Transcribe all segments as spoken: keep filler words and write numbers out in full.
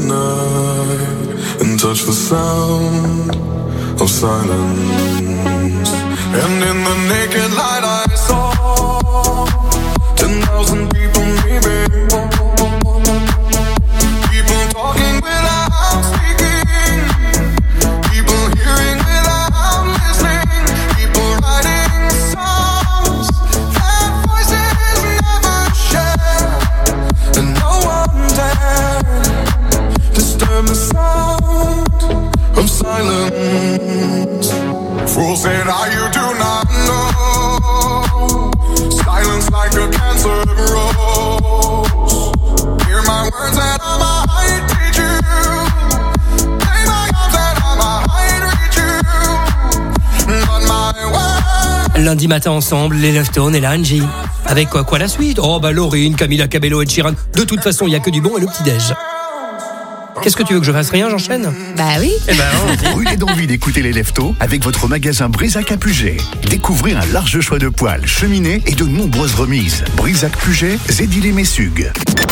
night and touch the sound of silence. And in the naked light I saw ten thousand people maybe. People talking without speaking. People hearing without listening. People writing songs that voices never share. And no one dared disturb the sound of silence. Fools say now you do not know. Silence like a cancer grows. Hear my words and I might teach you. Play my arms and I might reach you. But my words. Lundi matin ensemble, les Leftones et la Angie. Avec quoi, quoi la suite? Oh bah Laurine, Camila Cabello et Sheeran. De toute façon, il n'y a que du bon et le petit-déj. Qu'est-ce que tu veux que je fasse? Rien, j'enchaîne? Bah oui. Eh ben, Brûlez d'envie d'écouter les Leftos avec votre magasin Brisac à Puget. Découvrez un large choix de poêles, cheminées et de nombreuses remises. Brisac Puget, Zédilé-Messug.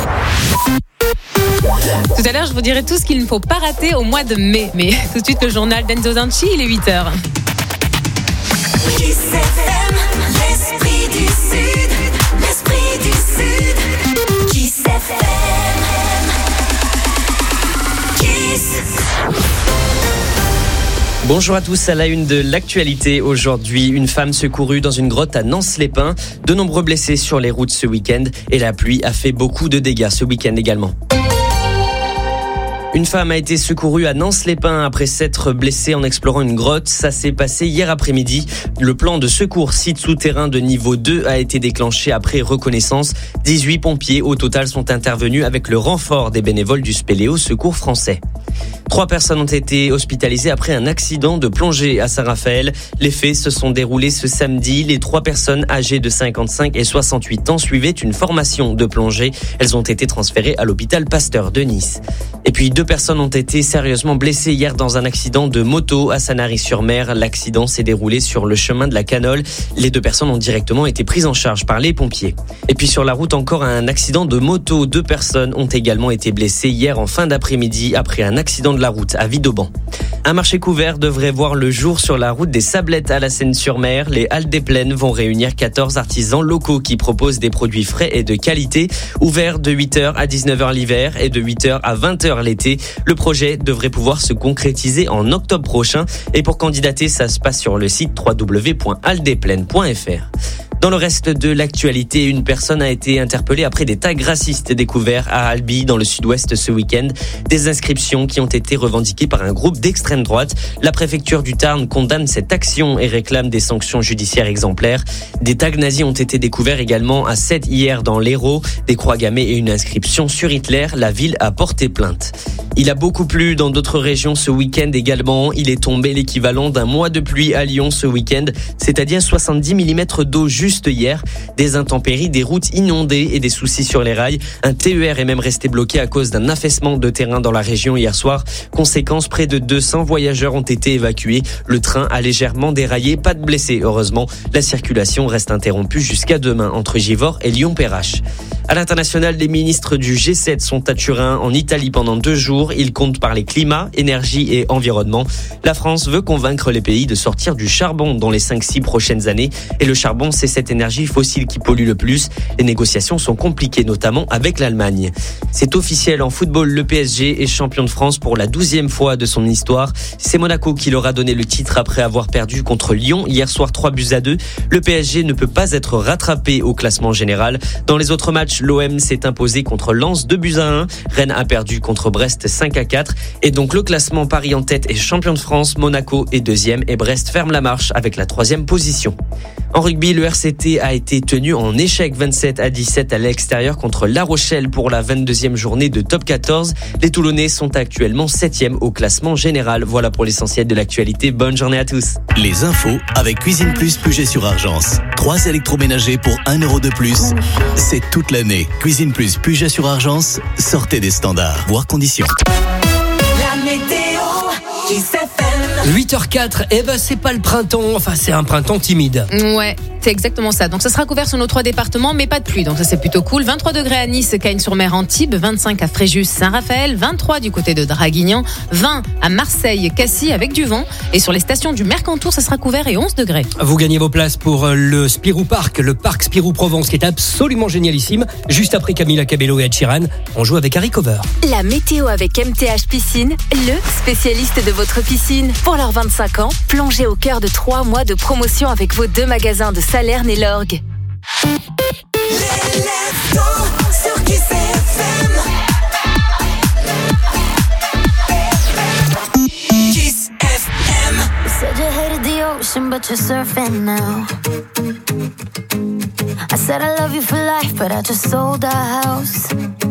Tout à l'heure, je vous dirai tout ce qu'il ne faut pas rater au mois de mai. Mais tout de suite, le journal d'Enzo Zanchi, il est huit heures. Kiss F M, l'esprit du Sud, l'esprit du Sud. Kiss F M. Bonjour à tous, à la une de l'actualité. Aujourd'hui, une femme secourue dans une grotte à Nance-les-Pins. De nombreux blessés sur les routes ce week-end et la pluie a fait beaucoup de dégâts ce week-end également. Une femme a été secourue à Nance-les-Pins après s'être blessée en explorant une grotte. Ça s'est passé hier après-midi. Le plan de secours site souterrain de niveau deux a été déclenché après reconnaissance. dix-huit pompiers au total sont intervenus avec le renfort des bénévoles du Spéléo Secours français. Trois personnes ont été hospitalisées après un accident de plongée à Saint-Raphaël. Les faits se sont déroulés ce samedi. Les trois personnes âgées de cinquante-cinq et soixante-huit ans suivaient une formation de plongée. Elles ont été transférées à l'hôpital Pasteur de Nice. Et puis deux personnes ont été sérieusement blessées hier dans un accident de moto à Sanary-sur-Mer. L'accident s'est déroulé sur le chemin de la Canole. Les deux personnes ont directement été prises en charge par les pompiers. Et puis sur la route, encore un accident de moto. Deux personnes ont également été blessées hier en fin d'après-midi après un accident de la route à Vidauban. Un marché couvert devrait voir le jour sur la route des Sablettes à la Seine-sur-Mer. Les Halles des Plaines vont réunir quatorze artisans locaux qui proposent des produits frais et de qualité. Ouvert de huit heures à dix-neuf heures l'hiver et de huit heures à vingt heures l'été. Le projet devrait pouvoir se concrétiser en octobre prochain. Et pour candidater, ça se passe sur le site w w w point halles des plaines point f r. Dans le reste de l'actualité, une personne a été interpellée après des tags racistes découverts à Albi, dans le sud-ouest ce week-end. Des inscriptions qui ont été revendiquées par un groupe d'extrême droite. La préfecture du Tarn condamne cette action et réclame des sanctions judiciaires exemplaires. Des tags nazis ont été découverts également à Sète hier dans l'Hérault. Des croix gammées et une inscription sur Hitler. La ville a porté plainte. Il a beaucoup plu dans d'autres régions ce week-end également. Il est tombé l'équivalent d'un mois de pluie à Lyon ce week-end, c'est-à-dire soixante-dix millimètres d'eau juste hier. Des intempéries, des routes inondées et des soucis sur les rails. Un T E R est même resté bloqué à cause d'un affaissement de terrain dans la région hier soir. Conséquence, près de deux cents voyageurs ont été évacués. Le train a légèrement déraillé, pas de blessés heureusement. La circulation reste interrompue jusqu'à demain entre Givors et Lyon-Perrache. À l'international, les ministres du G sept sont à Turin, en Italie, pendant deux jours. Ils comptent parler climat, énergie et environnement. La France veut convaincre les pays de sortir du charbon dans les cinq six prochaines années. Et le charbon, c'est cette énergie fossile qui pollue le plus. Les négociations sont compliquées, notamment avec l'Allemagne. C'est officiel en football, le P S G est champion de France pour la douzième fois de son histoire. C'est Monaco qui leur a donné le titre après avoir perdu contre Lyon hier soir trois buts à deux. Le P S G ne peut pas être rattrapé au classement général. Dans les autres matchs, l'O M s'est imposé contre Lens deux buts à un. Rennes a perdu contre Brest cinq à quatre. Et donc le classement, Paris en tête est champion de France, Monaco est deuxième et Brest ferme la marche avec la troisième position. En rugby, le R C T a été tenu en échec vingt-sept à dix-sept à l'extérieur contre La Rochelle pour la vingt-deuxième journée de top quatorze. Les Toulonnais sont actuellement septième au classement général. Voilà pour l'essentiel de l'actualité. Bonne journée à tous. Les infos avec Cuisine Plus Puget-sur-Argence. Trois électroménagers pour un euro de plus. C'est toute l'année. Cuisine Plus Puget-sur-Argence. Sortez des standards. Voire conditions. La météo qui s'appelle huit heures quatre, eh ben c'est pas le printemps, enfin c'est un printemps timide. Ouais, C'est exactement ça. Donc ça sera couvert sur nos trois départements, mais pas de pluie. Donc ça c'est plutôt cool. vingt-trois degrés à Nice, Cagnes-sur-Mer, Antibes, vingt-cinq à Fréjus, Saint-Raphaël, vingt-trois du côté de Draguignan, vingt à Marseille, Cassis avec du vent. Et sur les stations du Mercantour, ça sera couvert et onze degrés. Vous gagnez vos places pour le Spirou Park, le parc Spirou Provence qui est absolument génialissime. Juste après Camila Cabello et Ed Sheeran, on joue avec Harry Cover. La météo avec M T H Piscine, le spécialiste de votre piscine. Pour leurs vingt-cinq ans, plongez au cœur de trois mois de promotion avec vos deux magasins de Salerne et l'Orgue. Les leftos sur Kiss F M. Kiss F M. You said you hated the ocean, but you're surfing now. I said I love you for life, but I just sold our house.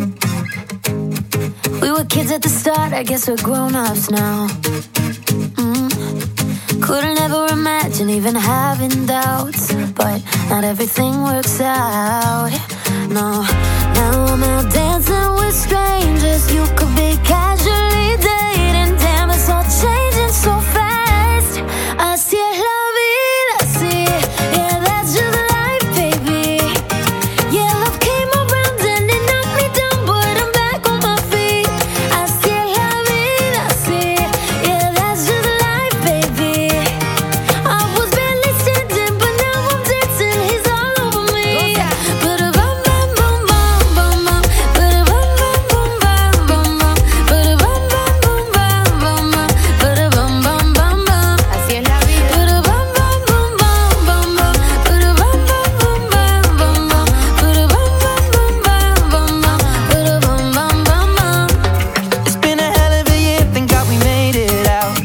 We were kids at the start, I guess we're grown-ups now. Mm. Couldn't ever imagine even having doubts, but not everything works out. No, now I'm out dancing with strangers. You could be casually dating. Damn, it's all changing so fast. Así es la vida, sí. Yeah, that's just life, baby. Yeah, love came around and it knocked me down, but I'm back on my feet. Así es la vida, sí. Yeah, that's just life, baby. I was barely standing, but now I'm dancing. He's all over me. But a bum bum bum bum bum bum. But a bum bum bum bum bum bum. But a bum bum bum bum bum bum. But a bum bum bum bum. Así es la vida. But a bum bum bum bum bum bum. But a bum bum bum bum bum bum. But a bum bum bum bum bum bum. But a bum bum bum bum. It's been a hell of a year, thank God we made it out.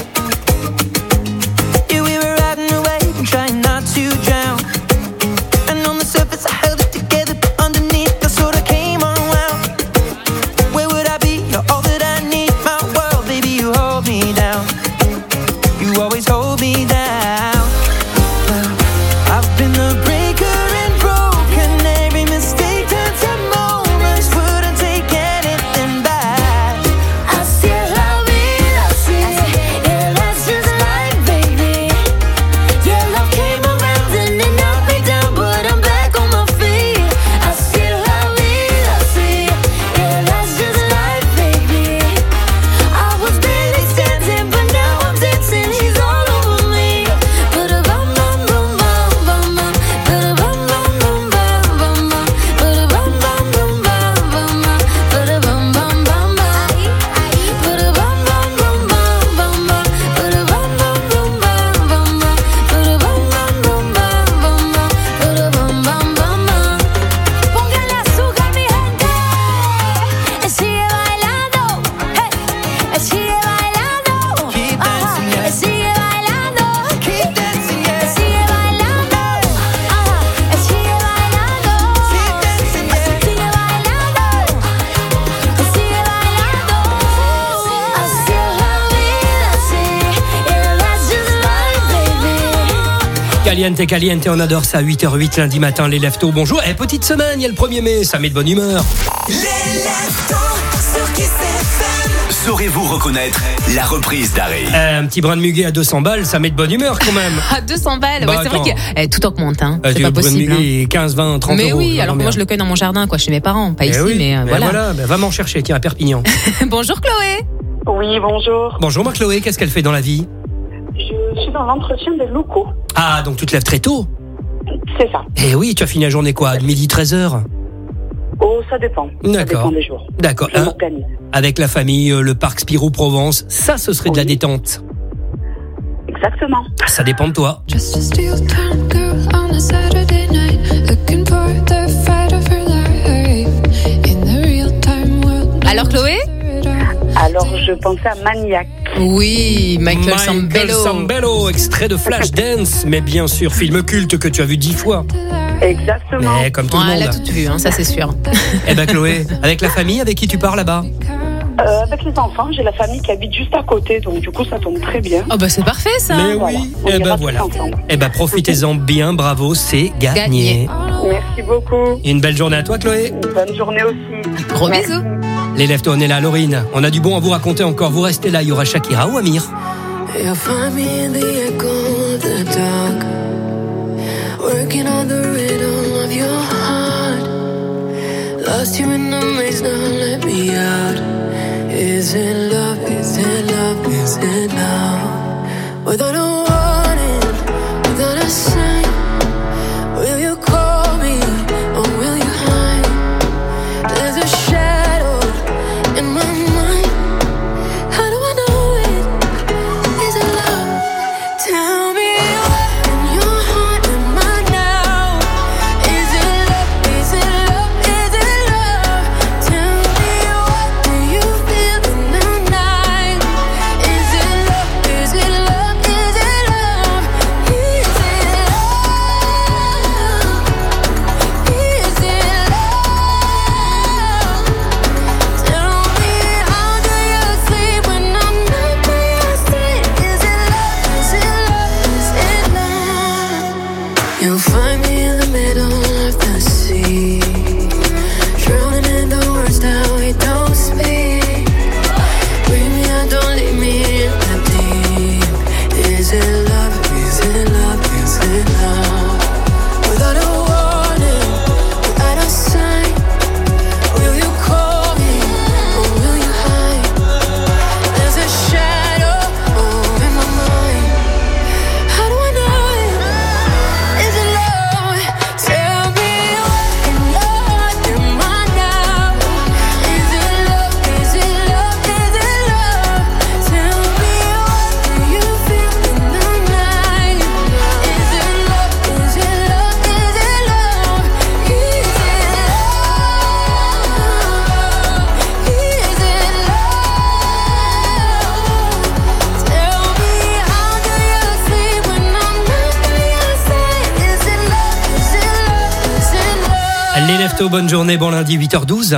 Yeah, we were riding away and trying not to drown. And on the surface I held it together, but underneath I sort of came unwound. Where would I be? You're all that I need, my world, baby, you hold me down. You always hold me down. Well, I've been the breaker and broken. Every mistake turned to moments. Wouldn't take anything back. Así es la vida, sí. Yeah, that's just life, baby. Yeah, love came around and it knocked me down, but I'm back on my feet. Así es la vida, sí. Yeah, that's just life, baby. I was barely standing, but now I'm dancing. He's all over me. But a bum bum bum bum bum bum. But a bum bum bum bum bum bum. But a bum bum bum bum bum bum. But a bum bum bum bum. But a bum bum bum bum bum bum. But a bum bum bum bum bum bum. But a bum bum bum bum bum bum. But a bum bum bum bum. Póngale azúcar, mi gente. Sigue bailando. Hey. Sigue bailando. Keep dancing, yeah. Ajá. Sigue bailando. Keep dancing, yeah. Sigue bailando. Ajá. Sigue bailando. Keep dancing, yeah. Sigue bailando. Sigue bailando. Así es la vida, sí. Yeah, that's just life, baby. Caliente, caliente, on adore ça. huit heures huit lundi matin, les leftos. Bonjour. Eh, petite semaine, il y a le premier mai, ça met de bonne humeur. Les leftos sur Kiss F M. Saurez-vous reconnaître la reprise d'Harry? Euh, un petit brin de muguet à deux cents balles, ça met de bonne humeur quand même. À deux cents balles. Bah, Ouais, c'est vrai attends. que eh, tout augmente. Hein. Euh, C'est tu pas veux le brin de possible. hein. muguet, quinze, vingt, trente Mais euros. oui, non, alors que mais- moi je le cueille dans mon jardin, quoi, chez mes parents, pas Eh ici, oui, mais euh, mais voilà. voilà, bah, va m'en chercher, tiens, à Perpignan. Bonjour Chloé. Oui, bonjour. Bonjour ma Chloé, qu'est-ce qu'elle fait dans la vie? Je suis dans l'entretien des locaux. Ah, donc tu te lèves très tôt? C'est ça. Eh oui, tu as fini la journée quoi? De midi treize heures? Oh, ça dépend. Ça D'accord. dépend des jours. D'accord. Je Hein, m'organise. avec la famille, euh, le parc Spirou Provence, ça ce serait de la Oui. détente. Exactement. Ah, ça dépend de toi. Just a steel town girl on a Saturday night, looking for the fight of her life. In the real time world. Alors Chloé? Alors, je pensais à Maniac. Oui, Michael, Sambello. Sambello, extrait de Flashdance, mais bien sûr, film culte que tu as vu dix fois. Exactement. Mais comme tout Ouais, le elle a monde. tout vu, hein, ça c'est sûr. Eh ben Chloé, avec la famille, avec qui tu pars là-bas? Euh, avec les enfants, j'ai la famille qui habite juste à côté, donc du coup, ça tombe très bien. Oh bah c'est parfait ça. Mais Voilà. oui, On eh ira ben tous voilà. ensemble. Eh ben profitez-en bien, bravo, c'est gagné. Gagné. Merci beaucoup. Et une belle journée à toi Chloé. Bonne journée aussi. Gros Merci. bisous. Les leftos, on est là, Laurine. On a du bon à vous raconter encore. Vous restez là, il y aura Shakira ou Amir. You'll find me in the echo of the dark, working you in the maze, now let me out. Is it love, is it love, is it love? Without a warning, without a sign, will you call me or will you hide? There's a shadow in my mind. How do I know it? Is it love? Tell me what in your heart am I now? Is it love? Is it love? Is it love? Tell me what do you feel in the night? Is it love? Is it love? Is it love? Is it love? Is it love? Tell me how do you sleep when I'm not by your side? Is it love? Is it love? Is it love? You'll find me in the middle of the sea, drowning in the words that we don't speak. Bring me out, don't leave me in the deep. Is it love? Is it love? Is it love? Without a warning, without a sign, will you call me or will you hide? There's a shadow oh, in my mind. How do I know it? Is it love? Tell me what in your heart am I now? Is it love? Is it love? Is it love? Tell me what do you feel in the night? Is it love? Is it love? Is it love? Is it love? Is it love? Tell me how do you sleep when I'm not by your side? Is it love? Is it love? Is it love? Les Leftos, bonne journée, bon lundi, huit heures douze.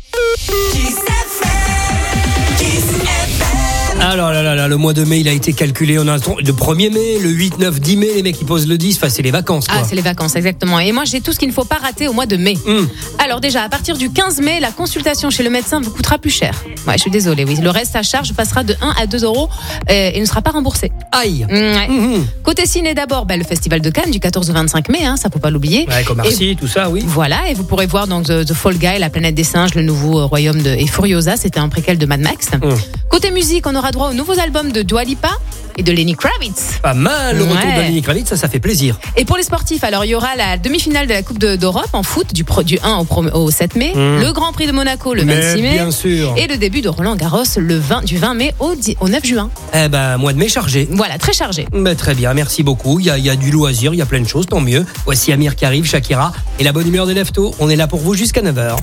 Alors là là là, le mois de mai, il a été calculé. On a le premier mai, le huit, neuf, dix mai, les mecs qui posent le dix, enfin c'est les vacances quoi. Ah, c'est les vacances, exactement. Et moi, j'ai tout ce qu'il ne faut pas rater au mois de mai. Hum. Alors déjà, à partir du quinze mai, la consultation chez le médecin vous coûtera plus cher. Ouais, je suis désolée, oui. Le reste à charge passera de un à deux euros euh, et ne sera pas remboursé. Aïe. Mmh, ouais. Hum, Côté ciné d'abord, bah, le festival de Cannes du quatorze au vingt-cinq mai, hein, ça faut pas l'oublier. Ouais, comme Marcy, tout ça, oui. Voilà, et vous pourrez voir donc The, The Fall Guy, La Planète des Singes, le nouveau euh, royaume de et Furiosa, c'était un préquel de Mad Max. Hum. Côté musique, on aura droit aux nouveaux albums de Dua Lipa et de Lenny Kravitz. Pas mal le retour Ouais. de Lenny Kravitz, ça, ça fait plaisir. Et pour les sportifs, alors il y aura la demi-finale de la Coupe de- d'Europe en foot du, pro- du un au, pro- au sept mai, Mmh. le Grand Prix de Monaco le Mais vingt-six mai, bien sûr. et le début de Roland Garros le vingt, du vingt mai au, dix au neuf juin. Eh ben, mois de mai chargé. Voilà, très chargé. Ben, très bien, merci beaucoup. Il y, a, il y a du loisir, il y a plein de choses, tant mieux. Voici Amir qui arrive, Shakira et la bonne humeur des Leftos. On est là pour vous jusqu'à neuf heures.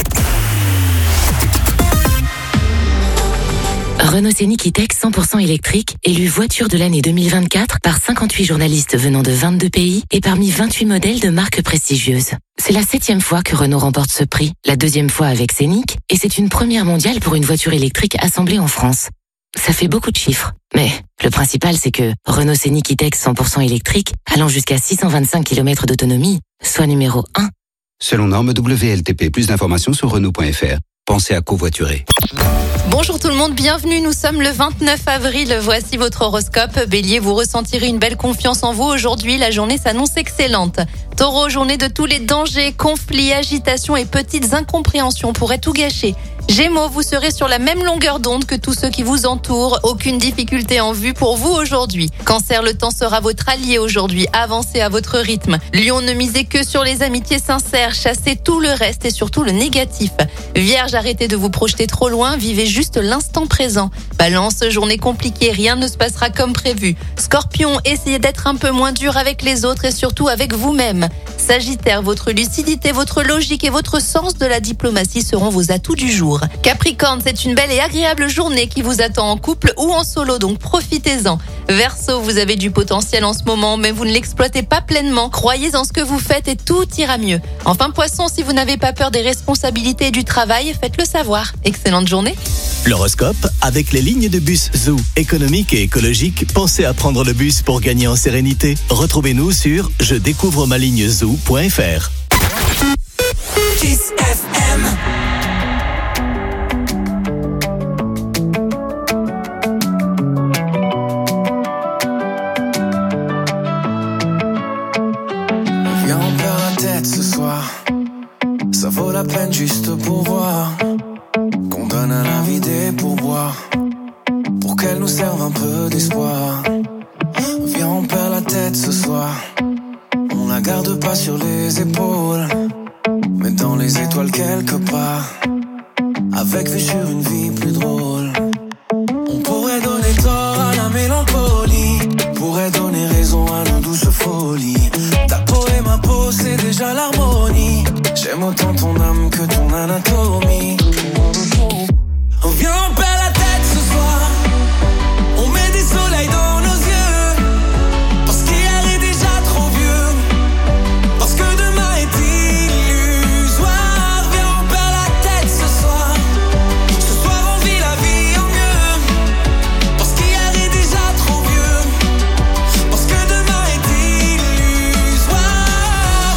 Renault Scénic E-Tech cent pour cent électrique, élu voiture de l'année deux mille vingt-quatre par cinquante-huit journalistes venant de vingt-deux pays et parmi vingt-huit modèles de marques prestigieuses. C'est la septième fois que Renault remporte ce prix, la deuxième fois avec Scénic, et c'est une première mondiale pour une voiture électrique assemblée en France. Ça fait beaucoup de chiffres, mais le principal c'est que Renault Scénic E-Tech cent pour cent électrique, allant jusqu'à six cent vingt-cinq kilomètres d'autonomie, soit numéro un. Selon norme W L T P, plus d'informations sur Renault point F R. Pensez à covoiturer. Bonjour tout le monde, bienvenue, nous sommes le vingt-neuf avril, voici votre horoscope. Bélier, vous ressentirez une belle confiance en vous aujourd'hui, la journée s'annonce excellente. Taureau, journée de tous les dangers, conflits, agitations et petites incompréhensions pourraient tout gâcher. Gémeaux, vous serez sur la même longueur d'onde que tous ceux qui vous entourent. Aucune difficulté en vue pour vous aujourd'hui. Cancer, le temps sera votre allié aujourd'hui. Avancez à votre rythme. Lion, ne misez que sur les amitiés sincères. Chassez tout le reste et surtout le négatif. Vierge, arrêtez de vous projeter trop loin. Vivez juste l'instant présent. Balance, journée compliquée. Rien ne se passera comme prévu. Scorpion, essayez d'être un peu moins dur avec les autres et surtout avec vous-même. Sagittaire, votre lucidité, votre logique et votre sens de la diplomatie seront vos atouts du jour. Capricorne, c'est une belle et agréable journée qui vous attend en couple ou en solo, donc profitez-en. Verseau, vous avez du potentiel en ce moment, mais vous ne l'exploitez pas pleinement. Croyez en ce que vous faites et tout ira mieux. Enfin, Poisson, si vous n'avez pas peur des responsabilités et du travail, faites-le savoir. Excellente journée. L'horoscope avec les lignes de bus Zoo. Économique et écologique, pensez à prendre le bus pour gagner en sérénité. Retrouvez-nous sur je découvre ma ligne zoo point f r. Kiss F M. Viens, on perd la tête ce soir. Ça vaut la la peine juste pour voir qu'on donne à la vie des pourboires, pour qu'elle nous serve un peu d'espoir. Viens, on perd la tête ce soir, on la garde pas sur les épaules, mais dans les étoiles quelque part, avec vue sur une vie plus drôle. On pourrait donner tort à la mélancolie, pourrait donner raison à nos douces folies. Ta peau et ma peau, c'est déjà l'harmonie. J'aime autant ton âme que ton anatomie. On vient, on perd la tête ce soir, on met des soleils dans nos yeux, parce qu'hier est déjà trop vieux, parce que demain est illusoire. Viens, on perd la tête ce soir, ce soir on vit la vie en mieux, parce qu'hier est déjà trop vieux, parce que demain est illusoire.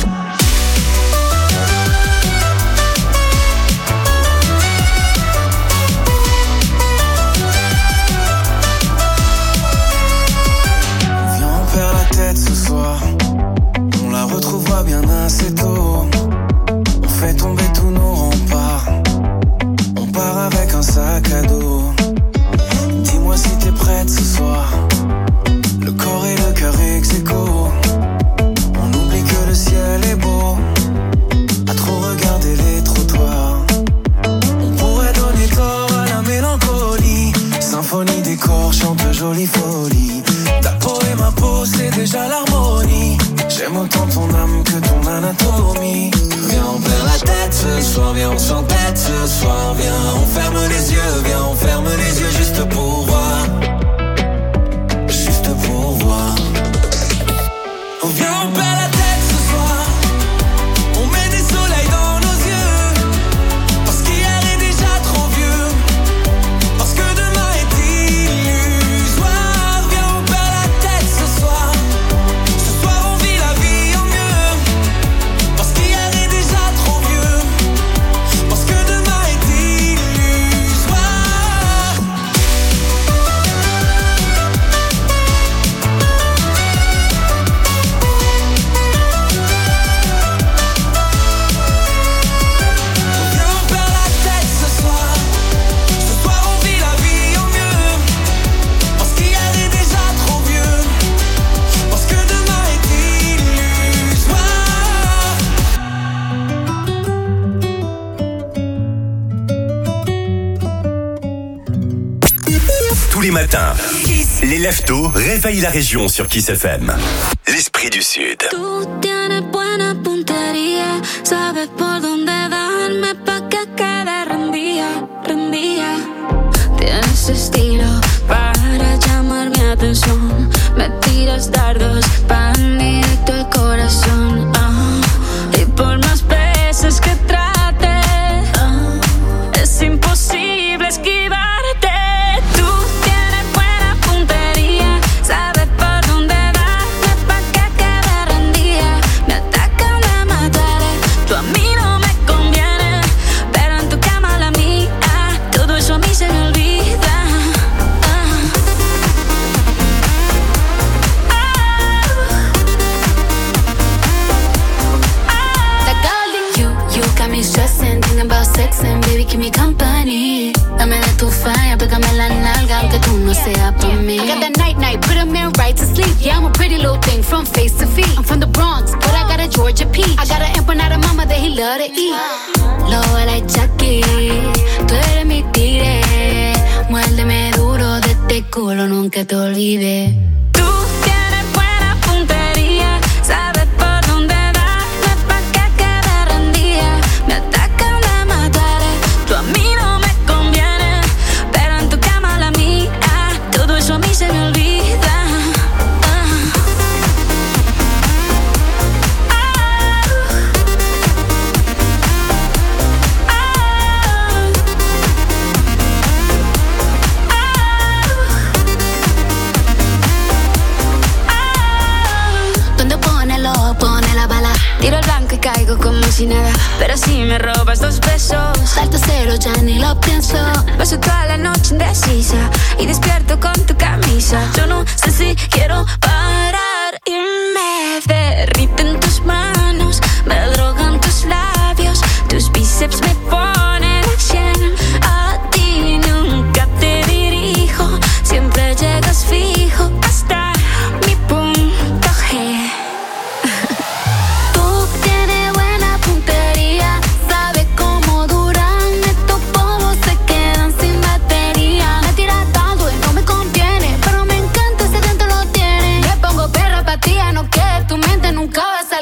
Viens, on perd la tête ce soir, on la retrouvera bien assez tôt. On fait tomber tous nos remparts, on part avec un sac à dos. Dis-moi si t'es prête ce soir, le corps et le cœur ex aequo. On oublie que le ciel est beau, à trop regarder les trottoirs. On pourrait donner tort à la mélancolie, symphonie des corps chante jolie folie. Ta peau et ma peau, c'est déjà l'harmonie. J'aime autant ton âme que ton anatomie. Viens, on perd la tête ce soir, viens, on s'entête ce soir. Viens, on ferme les yeux, viens, on ferme les yeux juste pour voir, juste pour voir. Viens, on perd la tête ce soir, on met des soleils dans nos yeux, parce qu'hier est déjà trop vieux, parce que demain est illusoire. Viens, on perd la tête ce soir, ce soir on vit la vie en mieux, parce qu'hier est déjà trop vieux, parce que demain est illusoire. Viens, on perd la tête ce soir, ce soir on vit la vie en mieux, parce qu'hier est déjà trop vieux, parce que demain est illusoire. Tous les matins, les leftos réveillent la région sur Kiss F M. L'esprit du Sud. Tú tienes buena puntería, sabes por dónde darme pa' que quede rendida, rendida. Tienes estilo para llamar mi atención, me tiras dardos pan directo al corazón. Ah, y por más veces que trate, ah, es imposible esquivarte. Tú tienes buena puntería, sabes por dónde darme pa' que quede rendida. Me atacan de mataré, tú a mí no me conviene, pero en tu cama la mía, todo eso a mí se me olvida. Ah. That girl in you, you got me stressing, thinking about sex and baby keep me company. Dame de tu falla, pégame la nalga aunque tú no seas pa' mí. I got that night night, put a man right to sleep. Yeah, I'm a pretty little thing from face to feet. I'm from the Bronx, but I got a Georgia peach. I got an empanada mama that he love to eat. Lobo like Chucky, tú eres mi tigre. Muérdeme duro de este culo, nunca te olvides. Tú tienes buena puntería, sabes por dónde darme pa' que quede rendida. Me atacan de mataré, tú a mí no me conviene, pero en tu cama la mía, todo eso a mí se me olvida. Ah. Donde pone el ojo, pone la bala. Tiro el blanco y caigo como si nada, pero si me robas dos besos, salto cero, ya ni lo pienso. Paso toda la noche indecisa y despierto con tu camisa. Yo no sé si quiero parar y me derriten tus manos, me drogan tus labios, tus pisadas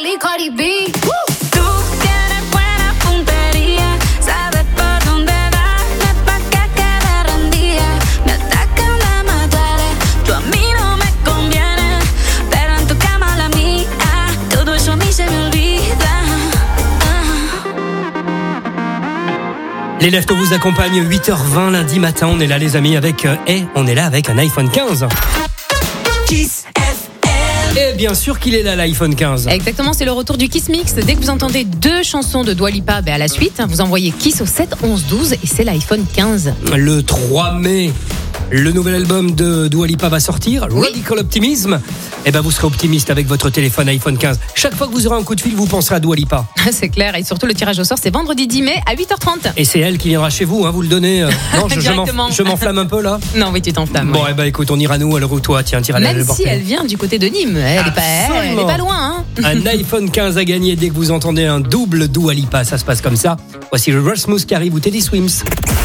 Cardi, Cardi B. Tú tienes buena puntería, sabes por dónde darle pa' que quede rendida. Me atacan, me mataré, tú a mí no me conviene, pero en tu cama la mía, todo eso a mí se me olvida. Les Leftos vous accompagnent huit heures vingt lundi matin. On est là les amis avec euh, et on est là avec un iPhone quinze. Kiss F M. Et bien sûr qu'il est là l'iPhone quinze. Exactement, c'est le retour du Kiss Mix. Dès que vous entendez deux chansons de Dua Lipa, ben à la suite, vous envoyez Kiss au sept onze douze et c'est l'iPhone quinze. Le trois mai, le nouvel album de Dua Lipa va sortir, Oui. Radical Optimism. Et ben vous serez optimiste avec votre téléphone iPhone quinze. Chaque fois que vous aurez un coup de fil, vous penserez à Dua Lipa. C'est clair, et surtout le tirage au sort, c'est vendredi dix mai à huit heures trente. Et c'est elle qui viendra chez vous, hein, vous le donnez. euh, Non, je, je, Directement. m'enf- je m'enflamme un peu là. Non, oui, tu t'enflammes. Bon, oui. eh ben écoute, on ira nous à l'heure où toi, tiens, tire à Même le si porter. elle vient du côté de Nîmes, elle est pas, elle est Absolument. pas loin. Hein. Un iPhone quinze à gagner dès que vous entendez un double Dua Lipa, ça se passe comme ça. Voici le Rasmus qui arrive ou Teddy Swims.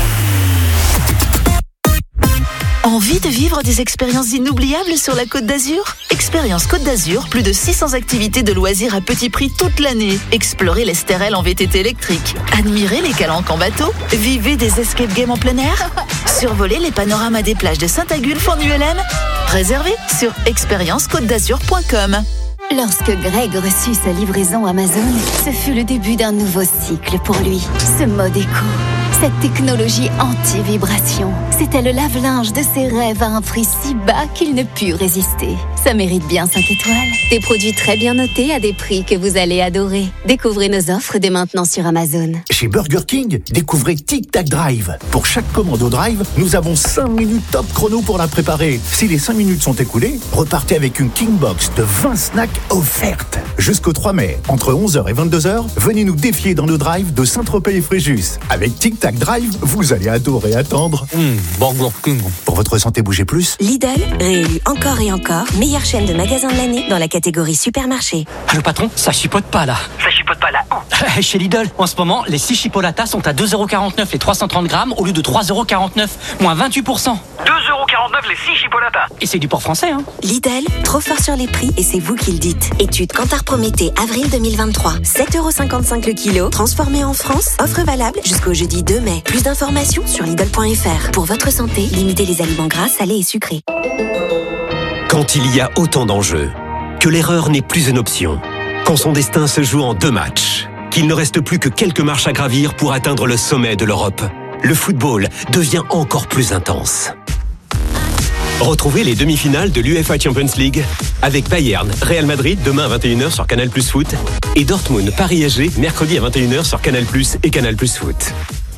Envie de vivre des expériences inoubliables sur la Côte d'Azur ? Expérience Côte d'Azur, plus de six cents activités de loisirs à petit prix toute l'année. Explorez les stérelles en V T T électrique. Admirez les calanques en bateau. Vivez des escape games en plein air. Survolez les panoramas des plages de Saint-Agulphe en U L M. Réservez sur expérience côte d'azur point com. Lorsque Greg reçut sa livraison Amazon, ce fut le début d'un nouveau cycle pour lui. Ce mode éco, cette technologie anti-vibration, c'était le lave-linge de ses rêves à un prix si bas qu'il ne put résister. Ça mérite bien cinq étoiles. Des produits très bien notés à des prix que vous allez adorer. Découvrez nos offres dès maintenant sur Amazon. Chez Burger King, découvrez Tic Tac Drive. Pour chaque commande au drive, nous avons cinq minutes top chrono pour la préparer. Si les cinq minutes sont écoulées, repartez avec une King Box de vingt snacks offertes. Jusqu'au trois mai, entre onze heures et vingt-deux heures, venez nous défier dans nos drives de Saint-Tropez et Fréjus. Avec Tic Tac Drive, vous allez adorer attendre. Mmh, Burger King. Pour votre santé, bougez plus. Lidl, réélu encore et encore, meilleure chaîne de magasins de l'année dans la catégorie supermarché. Ah, le patron, ça chipote pas là. Ça chipote pas là. Chez Lidl, en ce moment, les six chipolatas sont à deux euros quarante-neuf les trois cent trente grammes au lieu de trois euros quarante-neuf, moins vingt-huit pour cent. deux euros quarante-neuf les six chipolatas. Et c'est du port français, hein. Lidl, trop fort sur les prix et c'est vous qui le dites. Étude Kantar Prométhée, avril deux mille vingt-trois. sept euros cinquante-cinq le kilo, transformé en France. Offre valable jusqu'au jeudi deux mai. Plus d'informations sur Lidl point F R. Pour votre santé, limitez les aliments gras, salés et sucrés. Quand il y a autant d'enjeux, que l'erreur n'est plus une option, quand son destin se joue en deux matchs, qu'il ne reste plus que quelques marches à gravir pour atteindre le sommet de l'Europe, le football devient encore plus intense. Retrouvez les demi-finales de l'UEFA Champions League avec Bayern, Real Madrid demain à vingt et une heures sur Canal Plus Foot et Dortmund, Paris S G mercredi à vingt et une heures sur Canal Plus et Canal Plus Foot.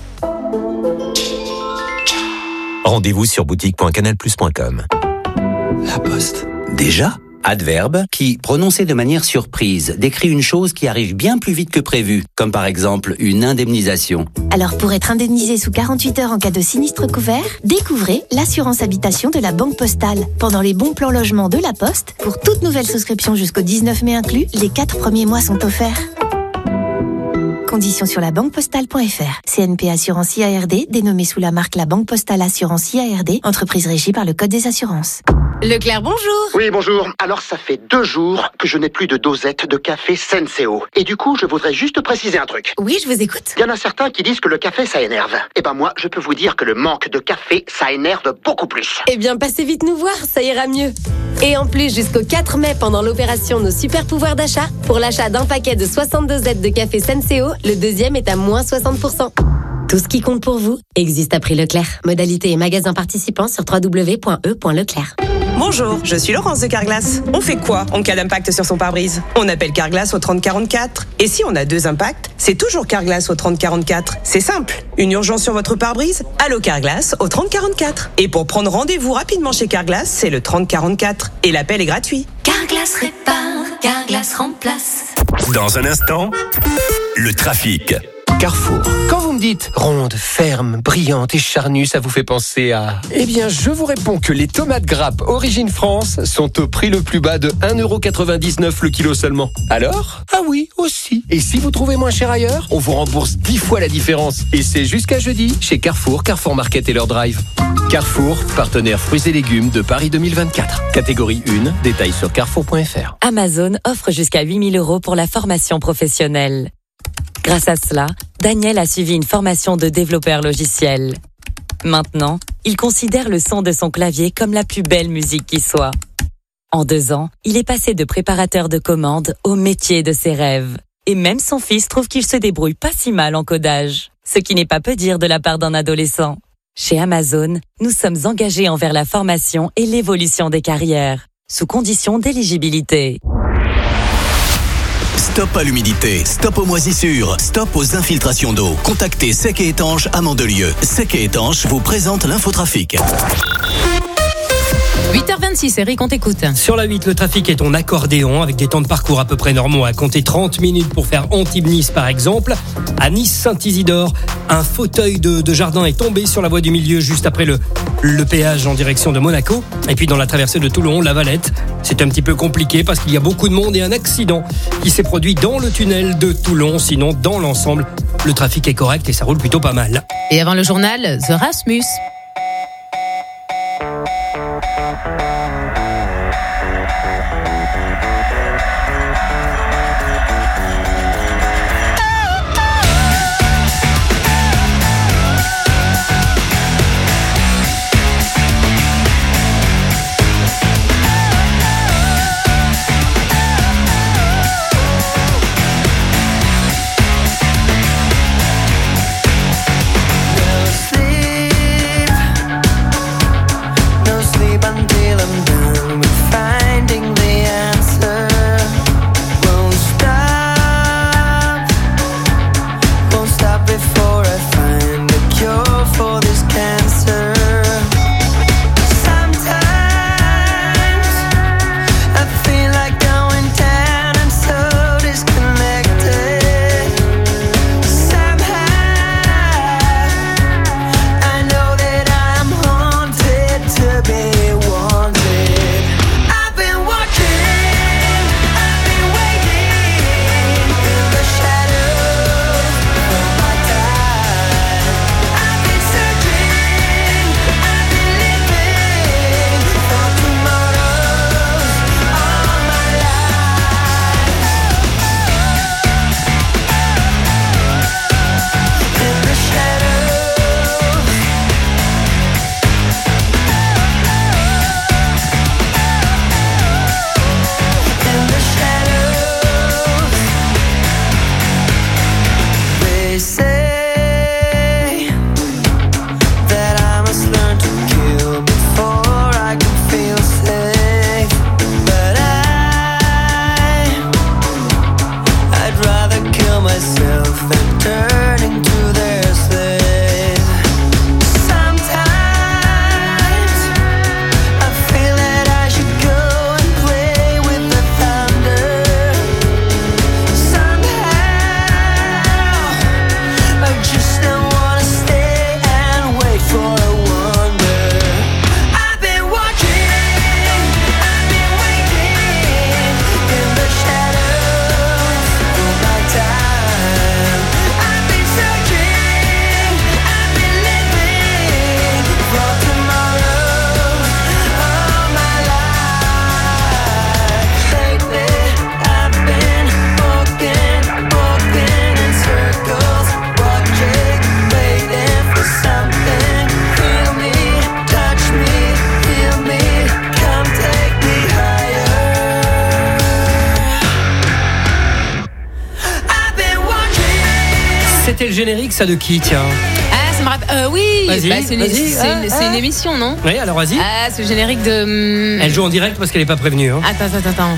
Rendez-vous sur boutique point canal plus point com. La Poste. Déjà ? Adverbe qui, prononcé de manière surprise, décrit une chose qui arrive bien plus vite que prévu, comme par exemple une indemnisation. Alors pour être indemnisé sous quarante-huit heures en cas de sinistre couvert, découvrez l'assurance habitation de la Banque Postale. Pendant les bons plans logement de la Poste, pour toute nouvelle souscription jusqu'au dix-neuf mai inclus, les quatre premiers mois sont offerts. Conditions sur la banque postale point F R. C N P Assurance I A R D, dénommée sous la marque La Banque Postale Assurance I A R D, entreprise régie par le Code des assurances. Leclerc, bonjour. Oui, bonjour. Alors, ça fait deux jours que je n'ai plus de dosette de café Senseo. Et du coup, je voudrais juste préciser un truc. Oui, je vous écoute. Il y en a certains qui disent que le café, ça énerve. Eh ben moi, je peux vous dire que le manque de café, ça énerve beaucoup plus. Eh bien, passez vite nous voir, ça ira mieux. Et en plus, jusqu'au quatre mai, pendant l'opération Nos Super Pouvoirs d'achat, pour l'achat d'un paquet de soixante-deux dosettes de café Senseo, le deuxième est à moins soixante pour cent. Tout ce qui compte pour vous existe à prix Leclerc. Modalité et magasin participants sur w w w point e point leclerc. Bonjour, je suis Laurence de Carglass. On fait quoi en cas d'impact sur son pare-brise? On appelle Carglass au trente quarante-quatre. Et si on a deux impacts, c'est toujours Carglass au trente quarante-quatre. C'est simple. Une urgence sur votre pare-brise? Allô Carglass au trente quarante-quatre. Et pour prendre rendez-vous rapidement chez Carglass, c'est le trente quarante-quatre. Et l'appel est gratuit. Carglass répare, Carglass remplace. Dans un instant, le trafic. Carrefour. Quand vous me dites ronde, ferme, brillante et charnue, ça vous fait penser à... Eh bien, je vous réponds que les tomates grappes Origine France sont au prix le plus bas de un euro quatre-vingt-dix-neuf le kilo seulement. Alors ? Ah oui, aussi. Et si vous trouvez moins cher ailleurs, on vous rembourse dix fois la différence. Et c'est jusqu'à jeudi chez Carrefour, Carrefour Market et leur drive. Carrefour, partenaire fruits et légumes de Paris deux mille vingt-quatre. Catégorie un, détails sur carrefour point f r. Amazon offre jusqu'à huit mille euros pour la formation professionnelle. Grâce à cela, Daniel a suivi une formation de développeur logiciel. Maintenant, il considère le son de son clavier comme la plus belle musique qui soit. En deux ans, il est passé de préparateur de commandes au métier de ses rêves. Et même son fils trouve qu'il se débrouille pas si mal en codage. Ce qui n'est pas peu dire de la part d'un adolescent. Chez Amazon, nous sommes engagés envers la formation et l'évolution des carrières, sous condition d'éligibilité. Stop à l'humidité, stop aux moisissures, stop aux infiltrations d'eau. Contactez Sec et Étanche à Mandelieu. Sec et Étanche vous présente l'infotrafic. huit heures vingt-six, Eric, on t'écoute. Sur la huit, le trafic est en accordéon avec des temps de parcours à peu près normaux. À compter trente minutes pour faire Antibes-Nice par exemple. À Nice-Saint-Isidore, un fauteuil de, de jardin est tombé sur la voie du milieu juste après le, le péage en direction de Monaco. Et puis dans la traversée de Toulon, la Valette, c'est un petit peu compliqué parce qu'il y a beaucoup de monde et un accident qui s'est produit dans le tunnel de Toulon. Sinon, dans l'ensemble, le trafic est correct et ça roule plutôt pas mal. Et avant le journal, The Rasmus. C'était le générique, ça, de qui, tiens? Ah, ça me rappelle. Euh, oui, Vas-y, bah, c'est une, vas-y, c'est ah, une- c'est ah. une émission, non? Oui, alors vas-y. Ah, c'est le générique de. Elle joue en direct parce qu'elle n'est pas prévenue. Hein. Attends, attends, attends.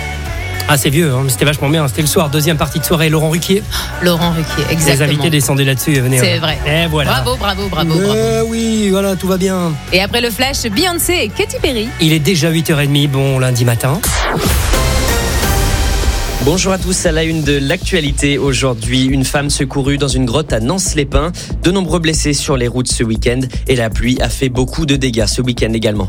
Ah, c'est vieux, hein, mais c'était vachement bien. C'était le soir, deuxième partie de soirée. Laurent Ruquier. Laurent Ruquier, exactement. Les invités descendaient là-dessus. Venez, C'est ouais. vrai. Et voilà. Bravo, bravo, bravo, Euh, bravo. oui, voilà, tout va bien. Et après le flash, Beyoncé et Katy Perry. Il est déjà huit heures trente, bon lundi matin. Bonjour à tous, à la une de l'actualité aujourd'hui, une femme secourue dans une grotte à Nance-les-Pins, de nombreux blessés sur les routes ce week-end et la pluie a fait beaucoup de dégâts ce week-end également.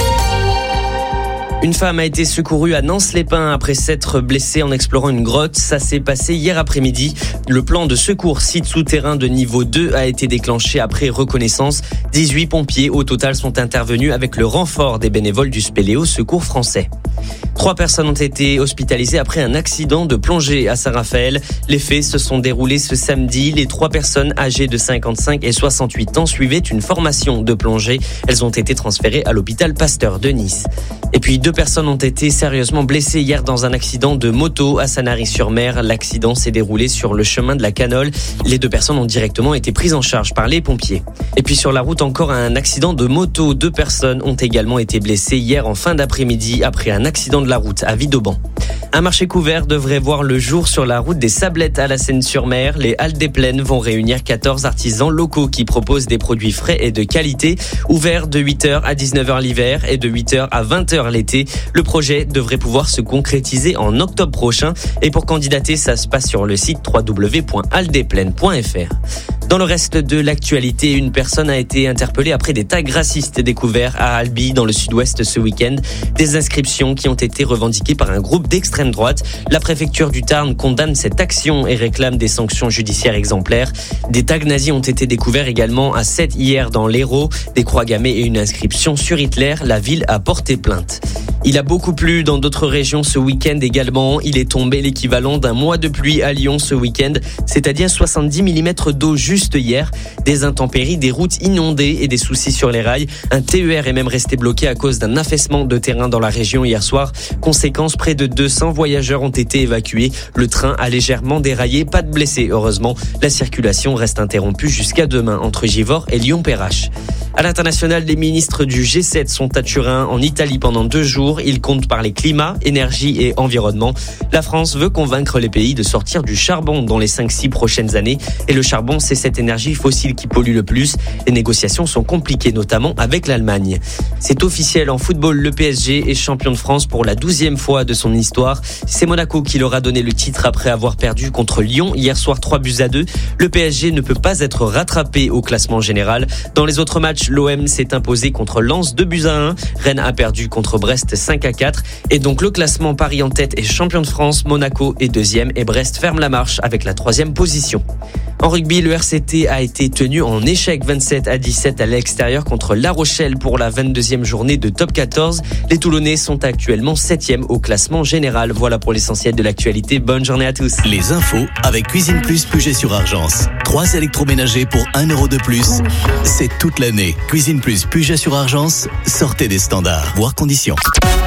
Une femme a été secourue à Nance-les-Pins après s'être blessée en explorant une grotte. Ça s'est passé hier après-midi. Le plan de secours site souterrain de niveau deux a été déclenché après reconnaissance. dix-huit pompiers au total sont intervenus avec le renfort des bénévoles du Spéléo Secours français. Trois personnes ont été hospitalisées après un accident de plongée à Saint-Raphaël. Les faits se sont déroulés ce samedi. Les trois personnes âgées de cinquante-cinq et soixante-huit ans suivaient une formation de plongée. Elles ont été transférées à l'hôpital Pasteur de Nice. Et puis deux personnes ont été sérieusement blessées hier dans un accident de moto à Sanary-sur-Mer. L'accident s'est déroulé sur le chemin de la Canole. Les deux personnes ont directement été prises en charge par les pompiers. Et puis sur la route, encore un accident de moto. Deux personnes ont également été blessées hier en fin d'après-midi après un accident de la route à Vidauban. Un marché couvert devrait voir le jour sur la route des Sablettes à la Seine-sur-Mer. Les Halles des Plaines vont réunir quatorze artisans locaux qui proposent des produits frais et de qualité. Ouvert de huit heures à dix-neuf heures l'hiver et de huit heures à vingt heures l'été. Le projet devrait pouvoir se concrétiser en octobre prochain. Et pour candidater, ça se passe sur le site w w w point halles des plaines point f r. Dans le reste de l'actualité, une personne a été interpellée après des tags racistes découverts à Albi, dans le sud-ouest ce week-end. Des inscriptions qui ont été revendiquées par un groupe d'extrême droite. La préfecture du Tarn condamne cette action et réclame des sanctions judiciaires exemplaires. Des tags nazis ont été découverts également à Sète hier dans l'Hérault. Des croix gammées et une inscription sur Hitler. La ville a porté plainte. Il a beaucoup plu dans d'autres régions ce week-end également. Il est tombé l'équivalent d'un mois de pluie à Lyon ce week-end, c'est-à-dire soixante-dix millimètres d'eau juste hier. Des intempéries, des routes inondées et des soucis sur les rails. Un T E R est même resté bloqué à cause d'un affaissement de terrain dans la région hier soir. Conséquence, près de deux cents voyageurs ont été évacués. Le train a légèrement déraillé, pas de blessés heureusement. La circulation reste interrompue jusqu'à demain entre Givors et Lyon-Perrache. À l'international, les ministres du G sept sont à Turin, en Italie, pendant deux jours. Ils comptent parler climat, énergie et environnement. La France veut convaincre les pays de sortir du charbon dans les cinq six prochaines années. Et le charbon, c'est cette énergie fossile qui pollue le plus. Les négociations sont compliquées, notamment avec l'Allemagne. C'est officiel en football, le P S G est champion de France pour la douzième fois de son histoire. C'est Monaco qui leur a donné le titre après avoir perdu contre Lyon hier soir trois buts à deux. Le P S G ne peut pas être rattrapé au classement général. Dans les autres matchs, l'O M s'est imposé contre Lens deux buts à un. Rennes a perdu contre Brest cinq à quatre. Et donc le classement, Paris en tête est champion de France, Monaco est deuxième et Brest ferme la marche avec la troisième position. En rugby, le R C T a été tenu en échec vingt-sept à dix-sept à l'extérieur contre La Rochelle pour la vingt-deuxième journée de top quatorze. Les Toulonnais sont actuellement septième au classement général. Voilà pour l'essentiel de l'actualité. Bonne journée à tous. Les infos avec Cuisine Plus Puget-sur-Argence. Trois électroménagers pour un euro de plus. C'est toute l'année. Cuisine Plus Puget-sur-Argence. Sortez des standards. Voir conditions.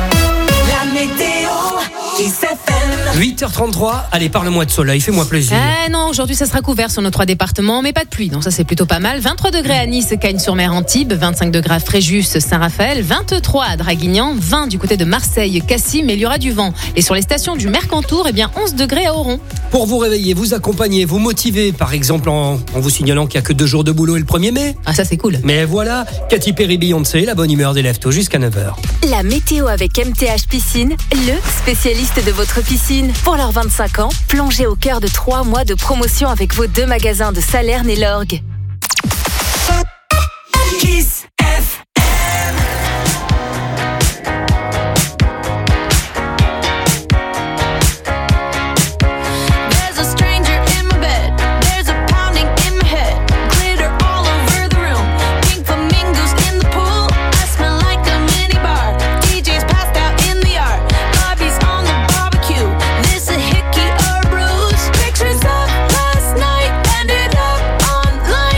La météo qui s'est huit heures trente-trois, allez, parle-moi de soleil, fais-moi plaisir. Eh non, aujourd'hui ça sera couvert sur nos trois départements, mais pas de pluie, donc ça c'est plutôt pas mal. vingt-trois degrés à Nice, Cagnes-sur-Mer, Antibes, vingt-cinq degrés à Fréjus, Saint-Raphaël, vingt-trois à Draguignan, vingt du côté de Marseille, Cassis, mais il y aura du vent. Et sur les stations du Mercantour, eh bien onze degrés à Oron. Pour vous réveiller, vous accompagner, vous motiver, par exemple en, en vous signalant qu'il n'y a que deux jours de boulot et le premier mai. Ah ça c'est cool. Mais voilà, Katy Perry, Beyoncé, la bonne humeur des lève-tôt jusqu'à neuf heures. La météo avec M T H Piscine, le spécialiste de votre piscine. Pour leurs vingt-cinq ans, plongez au cœur de trois mois de promotion avec vos deux magasins de Salerne et l'Orgue. Kiss F M. There's a stranger in my bed. There's a pounding in my head. Glitter all over the room. Pink flamingos in the pool. I smell like a mini bar. D J's passed out in the yard. Bobby's on the barbecue. This a hickey or bruise. Pictures of last night ended up online.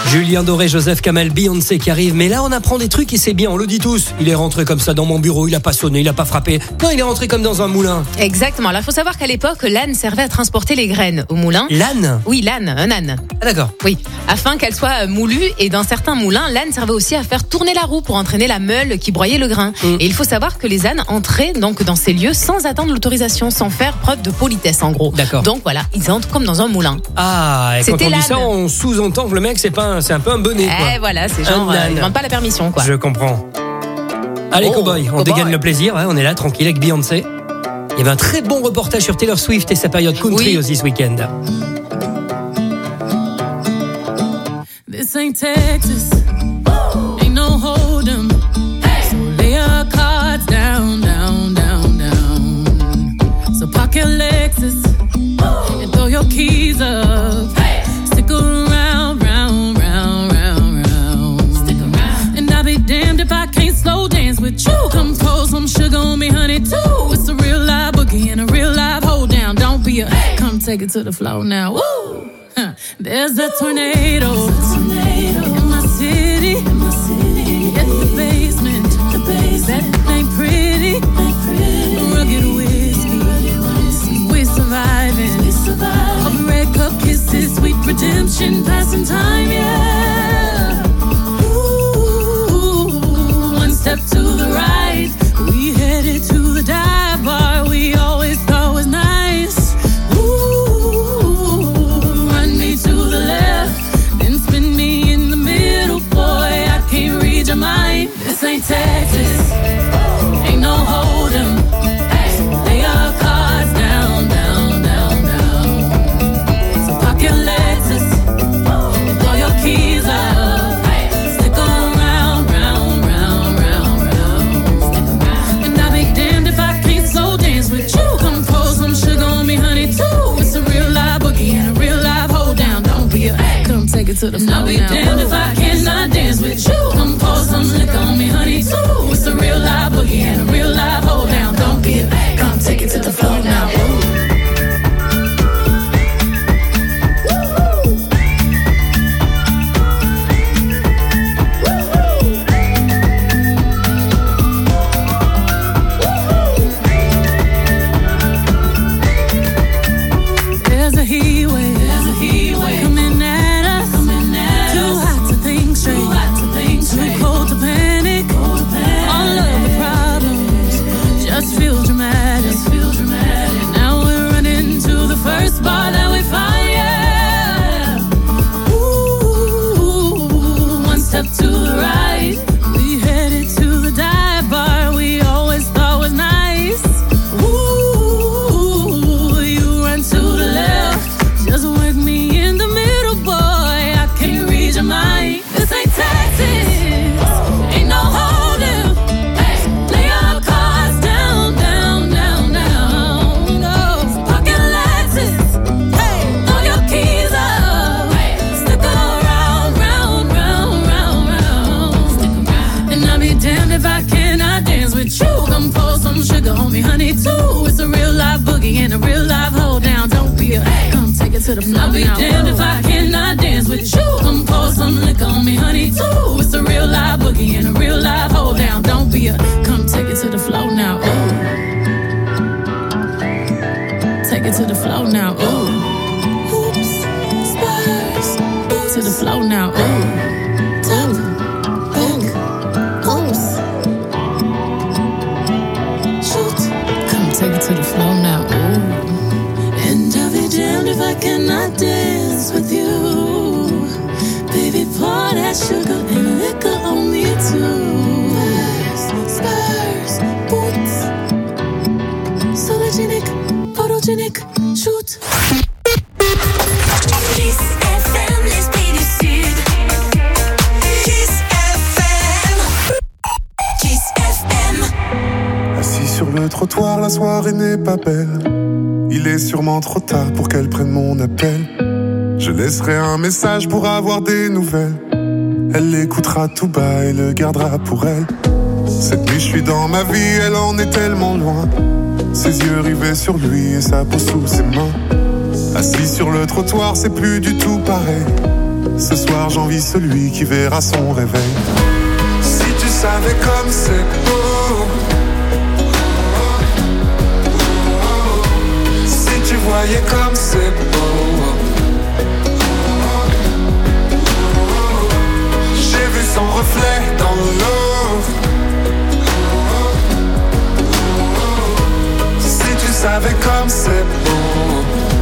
Julien Doré, Joseph Kamel, Beyoncé qui arrive. Mais là, on apprend des trucs et c'est bien, on le dit tous. Il est rentré comme ça dans mon bureau, il a pas sonné, il a pas frappé. Non, il est rentré comme dans un moulin. Exactement. Alors, il faut savoir qu'à l'époque, l'âne servait à transporter les graines au moulin. L'âne ? Oui, l'âne, un âne. Ah, d'accord. Oui, afin qu'elle soit moulue. Et dans certains moulins, l'âne servait aussi à faire tourner la roue pour entraîner la meule qui broyait le grain. Mm. Et il faut savoir que les ânes entraient donc dans ces lieux sans attendre l'autorisation, sans faire preuve de politesse en gros. D'accord. Donc voilà, ils entrent comme dans un moulin. Ah, et C'était quand on l'âne. dit ça, on sous-entend que le mec, c'est pas un, c'est un peu un bonnet. Quoi. Eh voilà, c'est genre, euh, ils demandent pas la permission quoi. Je comprends. Allez, Oh, Cowboy, on Cowboy. dégaine le plaisir, ouais, on est là, tranquille avec Beyoncé. Il y avait un très bon reportage sur Taylor Swift et sa période country Oui. aussi ce week-end. This ain't Texas. Ain't no hold 'em. So lay your cards down, down, down, down. So park your Lexus and throw your keys up. Stick around, round, round, round, round. Stick around. And I'll be damned if I can't slow dance with you. Come pour some sugar on me, honey, too. It's a real live boogie and a real live hold down. Don't be a come take it to the floor now. Woo! Huh. There's a tornado, in my city, in my city. At the basement, the basement. That ain't pretty, ain't pretty. Rugged whiskey, we surviving. We surviving. All the red cup kisses, sweet redemption, passing time, yeah. Ooh, one step to the right, we headed to the dive bar we always thought was nice. To the left, then spin me in the middle, boy. I can't read your mind. This ain't Texas, ain't no hold 'em. Lay your cards down, down, down, down. So park your Lexus and throw your keys up. Stick around, round, round, round, round. And I'll be damned if I can't slow dance with you. Come pour some sugar on me, honey, too. It's a real live boogie and a real live hold down. Don't be a come take it to the floor. I'll be damned if I cannot dance with you. Come pour some liquor on me, honey, too. It's a real live boogie and a real live hold down. Don't be a come take it to the floor now. Ooh. There's a heat wave, there's a heat wave coming at us, coming at too us. Hot to think straight, too hot to think straight, too cold to panic, cold to panic. All of the problems just feel dramatic, just feel dramatic. Now we're running to the first bar that we find, yeah. Ooh, one step to the right, we headed to the dive bar we always thought was nice. Ooh, you run to the left, just work me in the middle, boy. I can't read your mind. This ain't Texas, ain't no holding. Lay your cards down, down, down, down. Go park your Lexus, throw your keys up. Stick around, round, round, round, round. And I'll be damned if I cannot dance with you. Come pour some sugar on me, honey, too. It's a real live boogie and a real live hold down. Don't be a come take it to the floor. I'll be damned if I cannot dance with you. Come pour some liquor on me, honey, too. It's a real live boogie and a real live hold down. Don't be a come take it to the floor now. Ooh. Take it to the floor now. Ooh. Oops, spurs. To the floor now. Ooh. Tap, back, oops. Shoot. Come take it to the floor now. Ooh. And I'll be damned if I cannot dance with you. Baby, pour that sugar and liquor on me too. Spurs, spurs, boots. Sologenic, photogenic, shoot. Kiss F M, l'esprit du Sud. Kiss F M. Kiss F M. Assis sur le trottoir, la soirée n'est pas belle. Il est sûrement trop tard pour qu'elle prenne mon appel. Je laisserai un message pour avoir des nouvelles. Elle l'écoutera tout bas et le gardera pour elle. Cette nuit je suis dans ma vie, elle en est tellement loin. Ses yeux rivés sur lui et sa peau sous ses mains. Assis sur le trottoir, c'est plus du tout pareil. Ce soir j'envie celui qui verra son réveil. Si tu savais comme c'est beau, si tu voyais comme c'est beau. J'ai vu son reflet dans l'eau. Si tu savais comme c'est beau.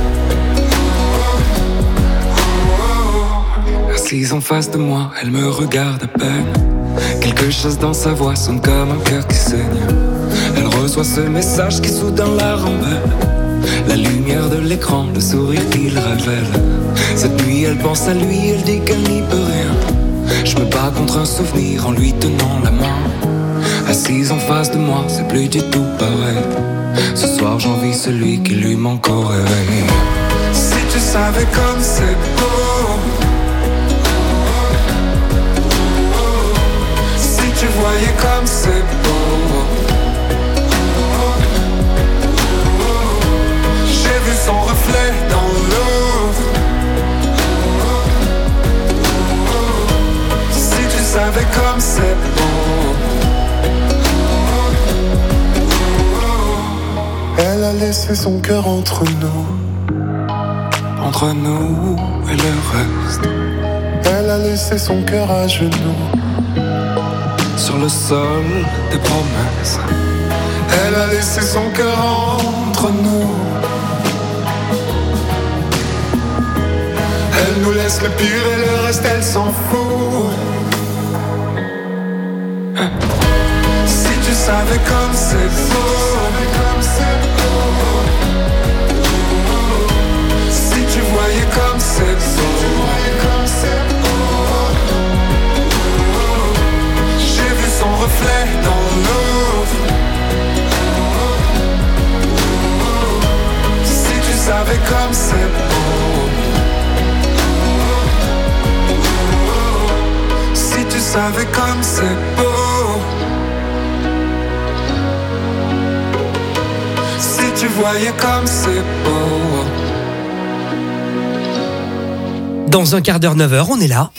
Assise en face de moi, elle me regarde à peine. Quelque chose dans sa voix sonne comme un cœur qui saigne. Elle reçoit ce message qui soudain la rend belle. La lumière de l'écran, le sourire qu'il révèle. Cette nuit elle pense à lui, elle dit qu'elle n'y peut rien. Je me bats contre un souvenir en lui tenant la main. Assise en face de moi, c'est plus du tout pareil. Ce soir j'envie celui qui lui manque au réveil. Si tu savais comme c'est beau, si tu voyais comme c'est beau. J'ai vu son reflet dans l'eau. Si tu savais comme c'est beau. Elle a laissé son cœur entre nous, entre nous et le reste. Elle a laissé son cœur à genoux, sur le sol des promesses. Elle a laissé son cœur entre nous. Elle nous laisse le pire et le reste elle s'en fout. Si tu savais comme c'est beau, si tu voyais comme c'est beau. J'ai vu son reflet dans l'eau. Si tu savais comme c'est beau. Si tu savais comme c'est beau. Si tu voyais comme c'est beau. Dans un quart d'heure, neuf heures, on est là.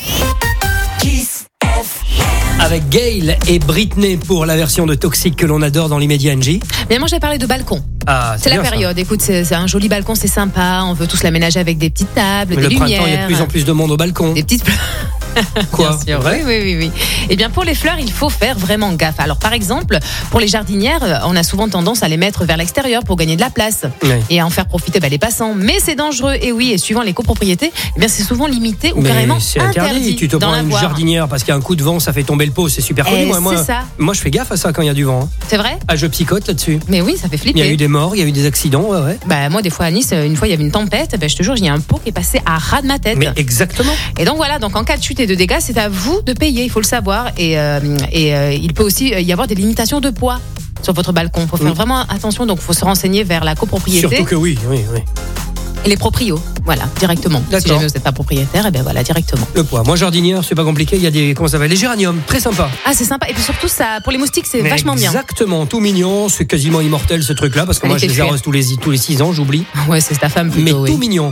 Avec Gail et Britney pour la version de Toxic que l'on adore dans l'immédiat, Angie. Mais moi, j'ai parlé de balcon. Ah, c'est C'est la bien, ça. période. Écoute, c'est, c'est un joli balcon, c'est sympa. On veut tous l'aménager avec des petites tables, Mais des le lumières. printemps, il y a de plus en plus de monde au balcon. Des petites Quoi, Bien sûr, vrai oui, oui, oui, oui. Eh bien, pour les fleurs, il faut faire vraiment gaffe. Alors, par exemple, pour les jardinières, on a souvent tendance à les mettre vers l'extérieur pour gagner de la place Ouais. et à en faire profiter bah, les passants. Mais c'est dangereux. Et oui, et suivant les copropriétés, eh bien, c'est souvent limité ou Mais carrément c'est interdit. interdit. Tu te d'en prends une avoir. jardinière parce qu'il y a un coup de vent, ça fait tomber le pot, c'est super connu. Eh, moi, moi, c'est ça. moi, je fais gaffe à ça quand il y a du vent. C'est vrai? Ah, je psychote là-dessus. Mais oui, ça fait flipper. Il y a eu des morts, il y a eu des accidents, ouais, ouais. Bah, moi, des fois à Nice, une fois il y avait une tempête, bah, je te jure, il y a un pot qui est passé à ras de ma tête. Mais exactement. Et donc voilà, donc en cas de chute et de dégâts, c'est à vous de payer, il faut le savoir. Et, euh, et euh, il peut aussi y avoir des limitations de poids sur votre balcon. Il faut faire Mm. vraiment attention, donc il faut se renseigner vers la copropriété. Surtout que oui, oui, oui. Et les proprios, voilà, directement. Si D'accord. jamais vous n'êtes pas propriétaire, et ben voilà, directement. Le poids. Moi, jardinière, c'est pas compliqué. Il y a des, comment ça s'appelle, les géraniums, très sympa. Ah, c'est sympa. Et puis surtout, ça, pour les moustiques, c'est Mais vachement bien. Exactement, tout mignon. C'est quasiment immortel ce truc-là parce que Allez, moi, je t'es les fier. arrose tous les tous les six ans, j'oublie. Ouais, c'est ta femme plutôt. Mais oui. tout mignon.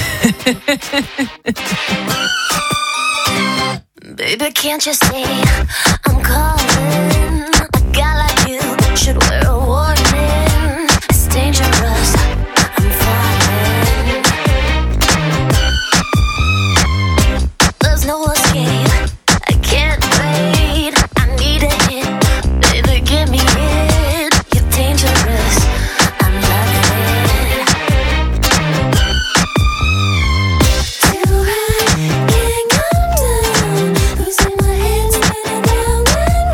Baby, can't you see I'm calling? A guy like you should wear a warning. It's dangerous. I'm falling. There's no escape. I can't wait. I need a hit. Baby, give me it. You're dangerous. I'm loving it. Too high, can't come down. Losing my head, spinning round and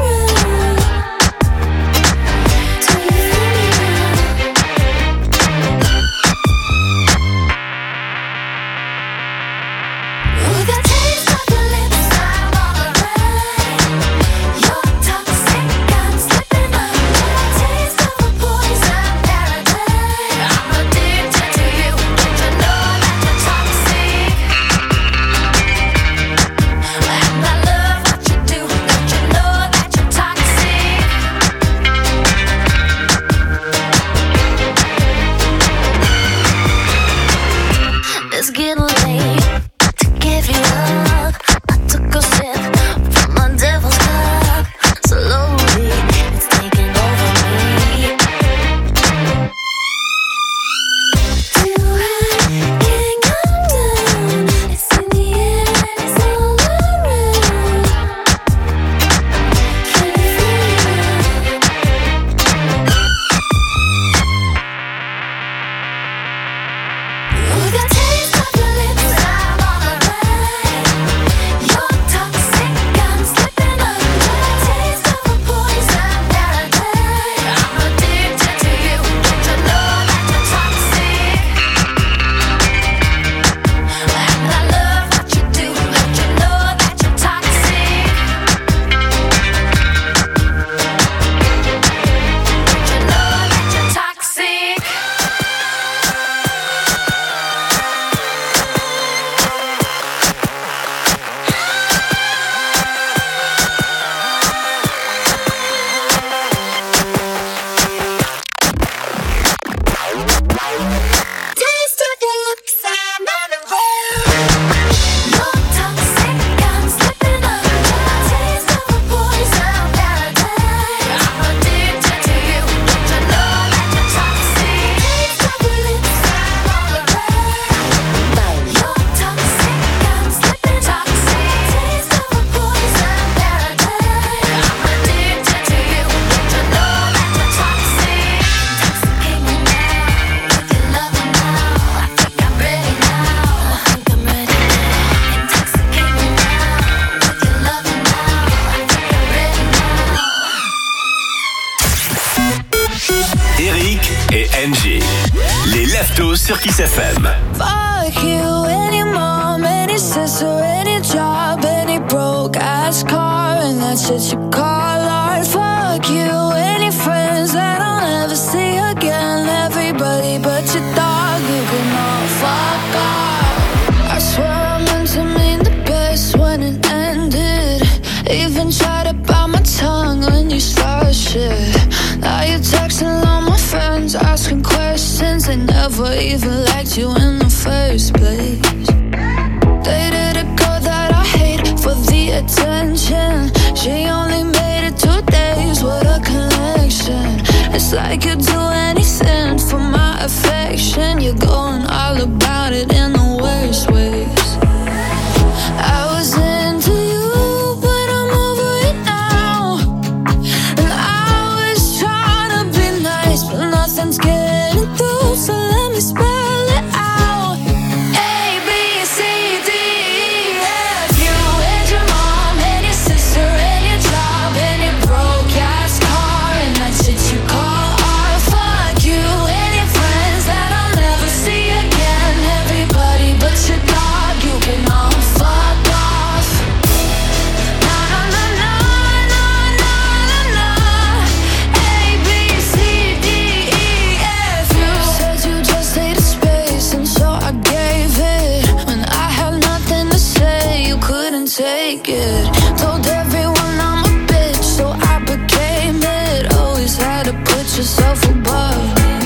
et Angie. Les Leftos sur Kiss F M. Fuck you, any mom, any sister, any job, any broke ass car, and that's shit you call art. Fuck you, any friends that I'll never see again. Everybody but your dog, you can all fuck off. I swear I meant to mean the best when it ended. Even tried to bite my tongue when you started shit. Now you're texting all my friends, asking questions. They never even liked you in the first place. Dated a girl that I hate for the attention. She only made it two days with a connection. It's like you'd do anything for my affection. You're going all about it in the worst ways. I was into you, but I'm over it now. And I was trying to be nice, but nothing's getting through. So let me spell it out. A, B, C, D, E, F. You and your mom and your sister and your job and your broke ass car, and that shit you call art. Fuck you and your friends that I'll never see again. Everybody but your dog, you can all fuck off. Na na na na na na na na. A, B, C, D, E, F. You said you just needed space, and so I gave it. When I had nothing to say, you couldn't take it. Told everyone I'm a bitch, so I became it. Always had to put yourself above me.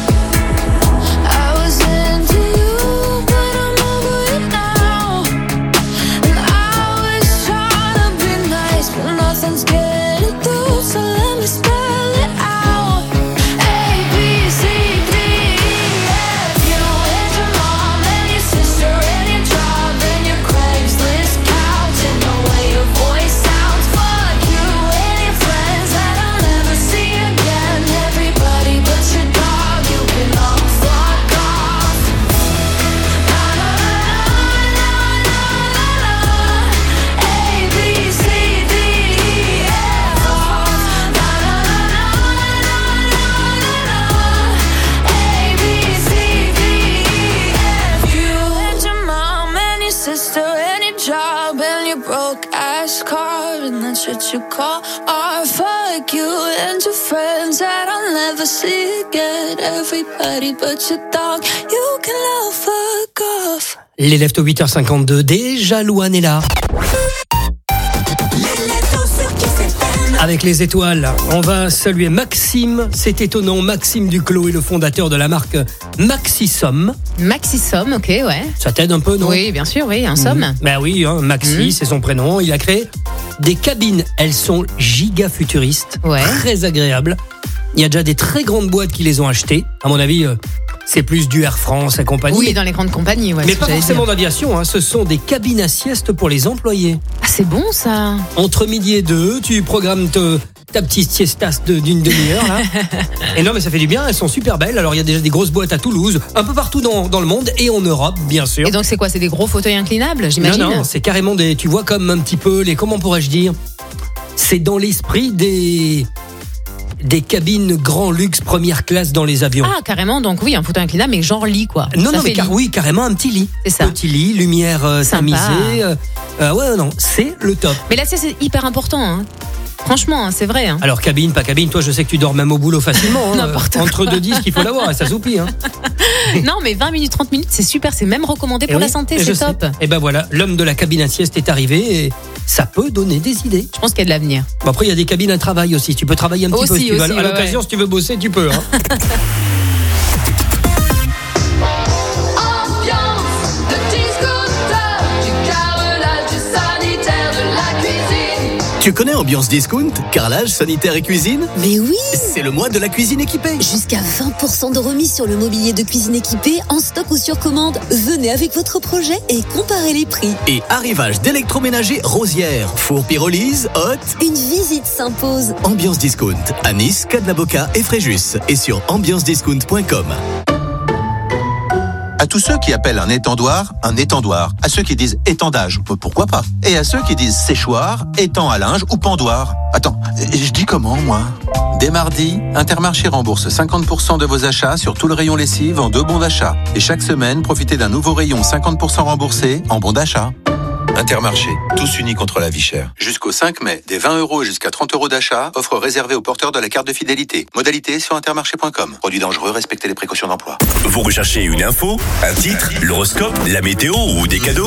I was into you, but I'm over it now. And I was trying to be nice, but nothing's getting through. So let me spell it out. A, B, C, D, E, F. You and your mom and your sister and your job and your Craigslist couch and the way your voice sounds. Fuck you and your friends that I'll never see again. Everybody but your dog, you can all fuck off. Na na na na na na na. A, B, C, D, E, F. Na na na na na na na. A, B, C, D, E, F. You and your mom and your sister and your job and your broke ass car, and that's what you call art. Fuck you and your friends that I'll never see again. Everybody but your dog, you can all fuck off. Les Leftos huit heures cinquante-deux, déjà Louane est là. Avec les étoiles, on va saluer Maxime, c'est étonnant, Maxime Duclos est le fondateur de la marque Maxisum. Maxisum, ok, ouais. Ça t'aide un peu, non? Oui, bien sûr, oui, un somme. Mmh. Ben oui, hein, Maxi, Mmh. c'est son prénom. Il a créé des cabines, elles sont giga futuristes, Ouais. très agréables. Il y a déjà des très grandes boîtes qui les ont achetées. À mon avis, euh, c'est plus du Air France et compagnie. Oui, dans les grandes compagnies, ouais. Mais c'est pas ce que j'allais forcément dire. d'aviation, hein. Ce sont des cabines à sieste pour les employés. Ah, c'est bon, ça. Entre midi et deux, tu programmes te- ta petite siestas de- d'une demi-heure, là. Et non, mais ça fait du bien, elles sont super belles. Alors, il y a déjà des grosses boîtes à Toulouse, un peu partout dans, dans le monde et en Europe, bien sûr. Et donc, c'est quoi? C'est des gros fauteuils inclinables, j'imagine? Non, non, c'est carrément des, tu vois, comme un petit peu les, comment pourrais-je dire? C'est dans l'esprit des, des cabines grand luxe première classe dans les avions. Ah, carrément, donc oui, un fauteuil inclinable, mais genre lit, quoi. Non, Ça non, mais fait car- lit. oui, carrément un petit lit. C'est ça. Petit lit, lumière euh, Sympa. tamisée. Euh, euh, ouais, non, c'est le top. Mais là, c'est hyper important, hein. Franchement, hein, c'est vrai. Hein. Alors, cabine, pas cabine, toi, je sais que tu dors même au boulot facilement. Hein. N'importe Entre quoi. deux disques, il faut l'avoir et ça souplie. Hein. Non, mais vingt minutes, trente minutes, c'est super, c'est même recommandé pour Et la oui, santé, et je c'est top. sais. Et ben voilà, l'homme de la cabine à sieste est arrivé et ça peut donner des idées. Je pense qu'il y a de l'avenir. Bon, après, il y a des cabines à travail aussi. Tu peux travailler un petit Aussi, peu si tu veux. aussi, À ouais, l'occasion, ouais. si tu veux bosser, tu peux. Hein. Ambiance de discothèque, du carrelage, du sanitaire, de la cuisine. Tu connais Ambiance Discount? Carrelage, sanitaire et cuisine? Mais oui! C'est le mois de la cuisine équipée. Jusqu'à vingt pour cent de remise sur le mobilier de cuisine équipé en stock ou sur commande. Venez avec votre projet et comparez les prix. Et arrivage d'électroménager Rosière, four pyrolyse, hot. Une visite s'impose. Ambiance Discount à Nice, Cadnaboca et Fréjus. Et sur ambiance discount point com. À tous ceux qui appellent un étendoir un étendoir, à ceux qui disent étendage, pourquoi pas, et à ceux qui disent séchoir, étang à linge ou pendoir. Attends, je dis comment moi? Dès mardi, Intermarché rembourse cinquante pour cent de vos achats sur tout le rayon lessive en deux bons d'achat. Et chaque semaine, profitez d'un nouveau rayon cinquante pour cent remboursé en bons d'achat. Intermarché, tous unis contre la vie chère. Jusqu'au cinq mai, des vingt euros et jusqu'à trente euros d'achat, offre réservée aux porteurs de la carte de fidélité. Modalité sur intermarché point com. Produit dangereux, respectez les précautions d'emploi. Vous recherchez une info, un titre, l'horoscope, la météo ou des cadeaux?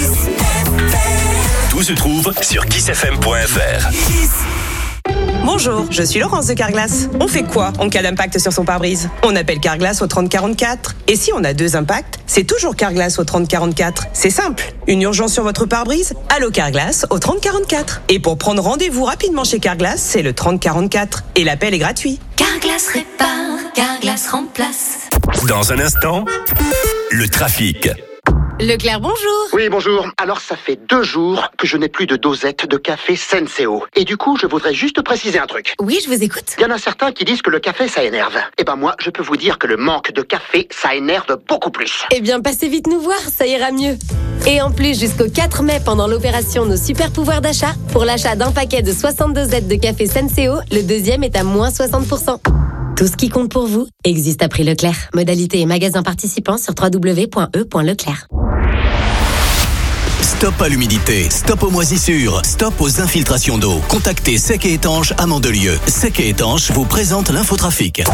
Tout se trouve sur kiss f m point f r. Bonjour, je suis Laurence de Carglass. On fait quoi en cas d'impact sur son pare-brise? On appelle Carglass au trente quarante-quatre. Et si on a deux impacts, c'est toujours Carglass au trente quarante-quatre. C'est simple. Une urgence sur votre pare-brise? Allô Carglass au trente quarante-quatre. Et pour prendre rendez-vous rapidement chez Carglass, c'est le trente quarante-quatre. Et l'appel est gratuit. Carglass répare, Carglass remplace. Dans un instant, le trafic. Leclerc, bonjour. Oui, bonjour. Alors, ça fait deux jours que je n'ai plus de dosette de café Senseo. Et du coup, je voudrais juste préciser un truc. Oui, je vous écoute. Il y en a certains qui disent que le café, ça énerve. Eh ben moi, je peux vous dire que le manque de café, ça énerve beaucoup plus. Eh bien, passez vite nous voir, ça ira mieux. Et en plus, jusqu'au quatre mai, pendant l'opération Nos super pouvoirs d'achat, pour l'achat d'un paquet de soixante-deux Z de café Senseo, le deuxième est à moins soixante pour cent. Tout ce qui compte pour vous existe à prix Leclerc. Modalité et magasin participants sur w w w point e point leclerc. Stop à l'humidité, stop aux moisissures, stop aux infiltrations d'eau. Contactez Sec et Étanche à Mandelieu. Sec et Étanche vous présente l'infotrafic.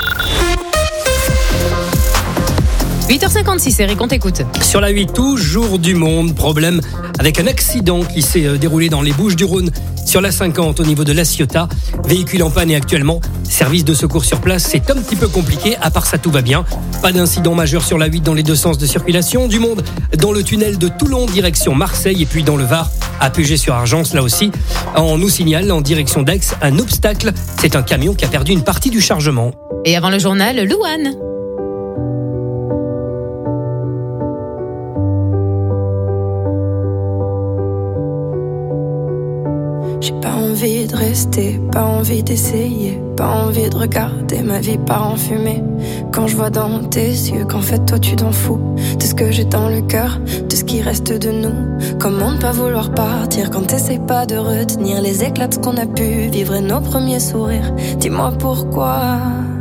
huit heures cinquante-six, Eric, on t'écoute. Sur la huit, toujours du monde. Problème avec un accident qui s'est déroulé dans les Bouches-du-Rhône. Sur la cinquante, au niveau de La Ciotat, véhicule en panne et actuellement, service de secours sur place, c'est un petit peu compliqué. À part ça, tout va bien. Pas d'incident majeur sur la huit dans les deux sens de circulation. Du monde dans le tunnel de Toulon, direction Marseille. Et puis dans le Var, à Puget-sur-Argence, là aussi. On nous signale en direction d'Aix un obstacle. C'est un camion qui a perdu une partie du chargement. Et avant le journal, Louane. J'ai pas envie de rester, pas envie d'essayer, pas envie de regarder ma vie part en fumée. Quand je vois dans tes yeux qu'en fait toi tu t'en fous de ce que j'ai dans le cœur, de ce qui reste de nous. Comment ne pas vouloir partir quand t'essaies pas de retenir les éclats de ce qu'on a pu vivre et nos premiers sourires. Dis-moi pourquoi.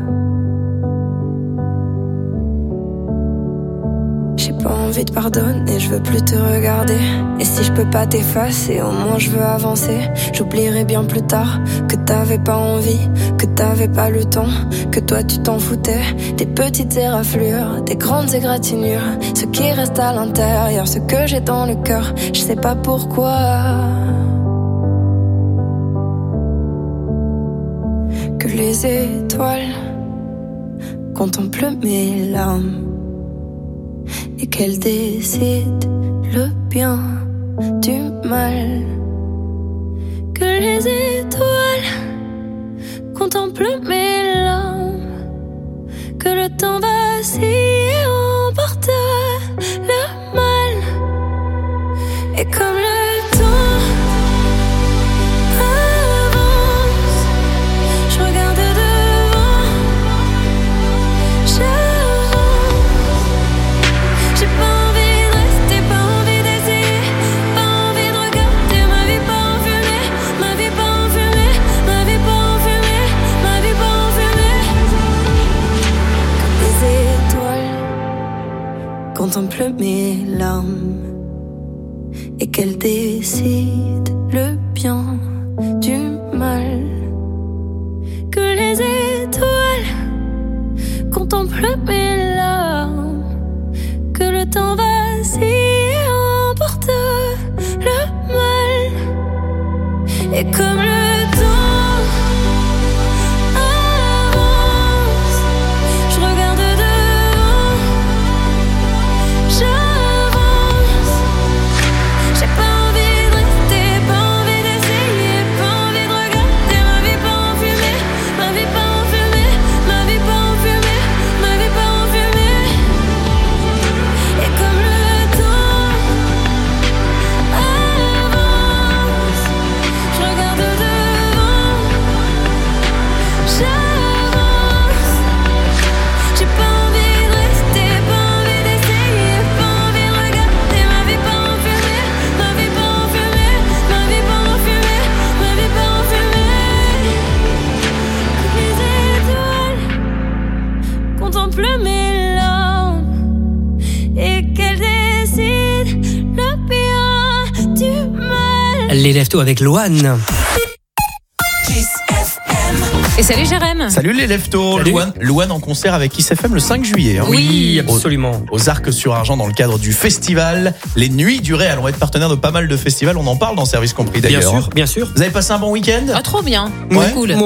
J'ai pas envie de pardonner, je veux plus te regarder. Et si je peux pas t'effacer, au moins je veux avancer. J'oublierai bien plus tard que t'avais pas envie, que t'avais pas le temps, que toi tu t'en foutais. Des petites éraflures, des grandes égratignures, ce qui reste à l'intérieur, ce que j'ai dans le cœur, je sais pas pourquoi. Que les étoiles contemplent mes larmes et qu'elle décide le bien du mal. Que les étoiles contemplent mes larmes, que le temps vacille et emporte le mal. Et comme le temps avance, je regarde devant, j'avance. J'ai pas envie de rester, pas envie d'essayer, pas envie de regarder ma vie pas en fumée, ma vie pas en fumée, ma vie pas en fumée, ma vie pas en fumée. Comme les étoiles contemplent mes larmes et qu'elles décident le bien du mal. Que les étoiles contemplent mes larmes, que le temps vacille et emporte le mal. Et comme le temps avance, je regarde devant, j'avance. J'ai pas envie de rester, pas Les Leftos avec Loane. Et salut Jérém. Salut les Leftos. Louane, Louane en concert avec Kiss F M le cinq juillet. Hein. Oui, absolument. Aux, aux Arcs-sur-Argent dans le cadre du festival Les Nuits du Réal. On va être partenaire de pas mal de festivals. On en parle dans Service Compris d'ailleurs. Bien sûr, bien sûr. Vous avez passé un bon week-end ? Ah, trop bien. Ouais. Cool.